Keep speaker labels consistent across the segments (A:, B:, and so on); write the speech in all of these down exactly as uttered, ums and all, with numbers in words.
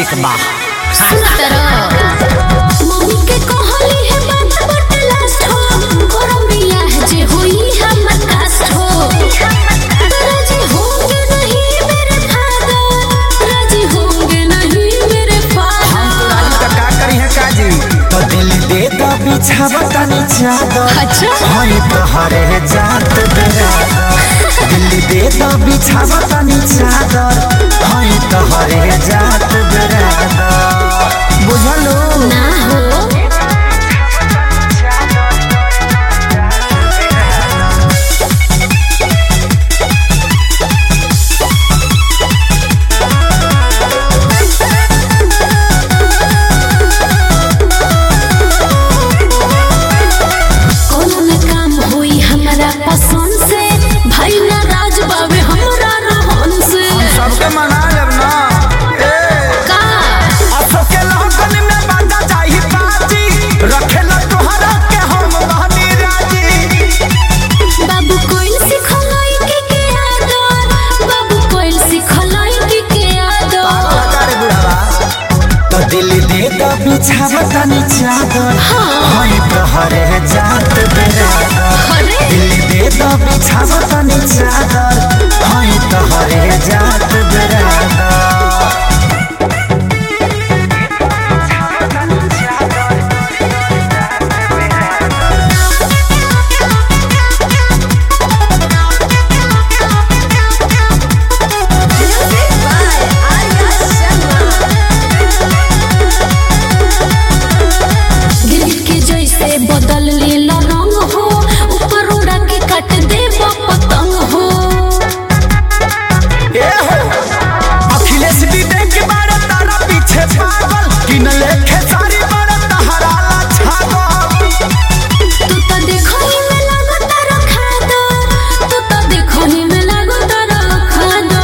A: के बा
B: मम्मी के कहली है बात बट लास्ट हो गरम बिया है जे होई हमर कास्ट हो राजी होंगे नहीं मेरे फादर राजी होंगे नहीं मेरे फादर
A: हम तो राजी का का करी है काजी तो दिल दे तो बिछावा तनी चादर
B: अच्छा
A: होई तो हरे जात बेरा दिल दे तो बिछावा तनी चादर होई तो हरे जात बेरा बुझलो
B: ना हो कोनो न काम होई हमरा पसंद से भाई ना राज बावे हमरा रहन से
A: सबके मना लेब ना ए
B: का
A: असो के लगन में बांधा जाई बाजी रखेला तोहरा के हम बहनी राजी
B: बाबू कोइल सिखलाई के के आदर बाबू कोइल सिखलाई के के आदर
A: अरे बुढ़ावा तो दिल दे तो बिछावा तनी चादर
B: हाँ।
A: होई तो हरे जात बेरा
B: अरे
A: दिल दे तो बिछावा तनी चादर होई तो हरे जात बेरा
B: दिल के जैसे बदल लेला रंग हो ऊपर उड़ा के काट दे पतंग हो
A: ए हो अखिलेश दीदी के बारे तारा पीछे पागल किन लेखे सारी बारे तहरा ला छागल
B: तू तो देखो ही में लागो तारा खादो तू तो देखो ही में लागो तारा खादो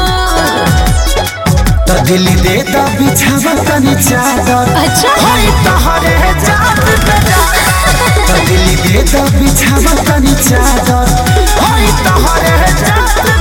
A: तो दिल दे तो बिछावा तनी चादर
B: अच्छा
A: होई तो हरे जात बेरा तो दिल दे तो बिछावा तनी चादर होई तो हरे जात